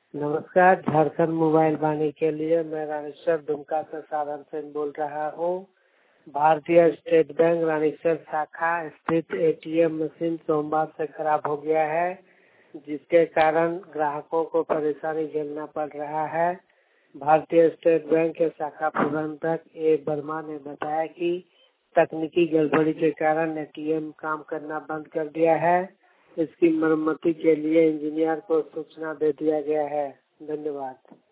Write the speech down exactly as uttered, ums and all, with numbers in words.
नमस्कार, झारखंड मोबाइल वाणी के लिए मैं रामेश्वर दुमका से साधन सिंह बोल रहा हूँ। भारतीय स्टेट बैंक रामेश्वर शाखा स्थित एटीएम मशीन सोमवार से खराब हो गया है, जिसके कारण ग्राहकों को परेशानी झेलना पड़ रहा है। भारतीय स्टेट बैंक के शाखा प्रबंधक ए वर्मा ने बताया कि तकनीकी गड़बड़ी के कारण एटीएम काम करना बंद कर दिया है। इसकी मरम्मती के लिए इंजीनियर को सूचना दे दिया गया है। धन्यवाद।